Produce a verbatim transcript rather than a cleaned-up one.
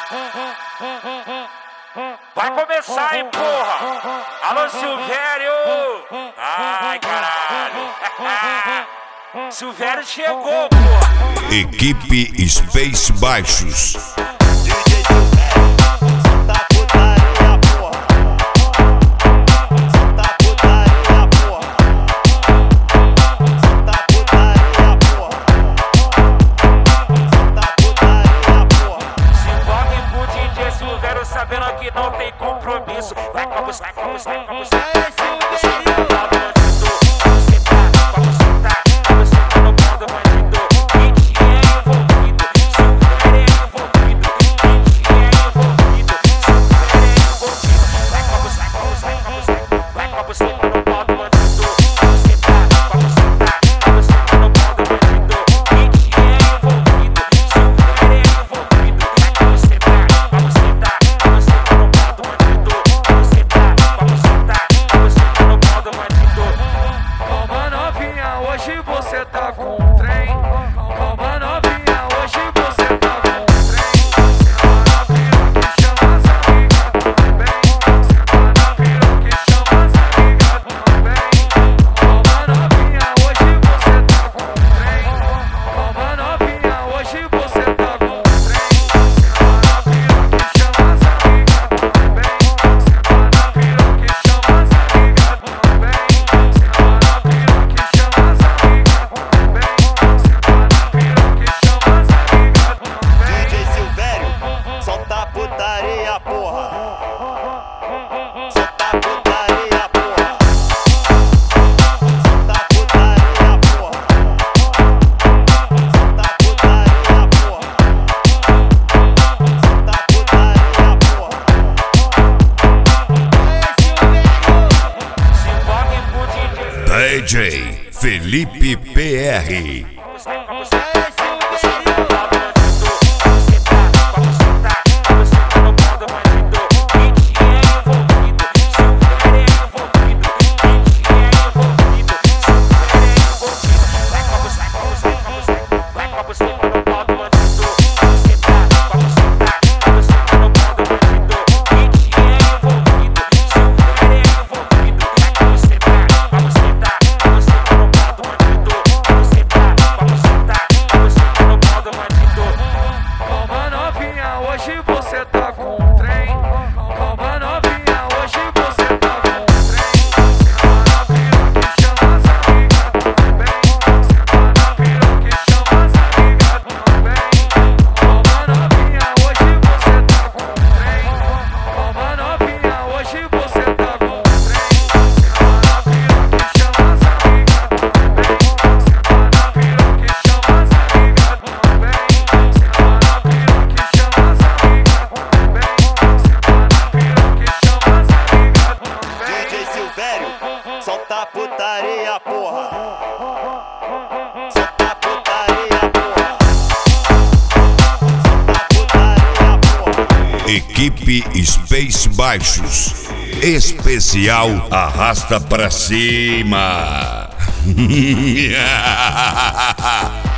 Vai começar, hein, porra! Alô, Silvério! Ai, caralho! Silvério chegou, porra! Equipe Space Baixos. Sabendo que não tem compromisso. Vai com você, vai com você, vai com você. Hoje você tá com um trem, calma novinha, hoje você tá com um trem. Senta na piroca e chama as amigas também. Senta na piroca e chama as amigas também. Calma novinha, hoje você tá com um trem. Calma novinha, hoje você tá com um trem. Senta na piroca e chama as amigas também. Senta na piroca e chama as amigas também. Senta na piroca e chama as putaria, porra. Solta putaria, porra. Solta putaria, porra. Solta putaria, porra. Solta putaria, porra. D J Felipe P R. Hoje você tá com um trem, calma novinha, hoje você tá com um trem. Senta na piroca e chama as amigas também. Senta na piroca e chama as amigas também. Calma novinha, hoje você tá com um trem. Calma novinha, hoje você tá com um trem. Senta na piroca e chama as amigas também. Senta na piroca e chama as amigas também. Senta na piroca e chama as D J Silvério, solta putaria, porra. Solta putaria, porra. Solta putaria, porra. Equipe Space Baixos. Especial Arrasta Pra Cima.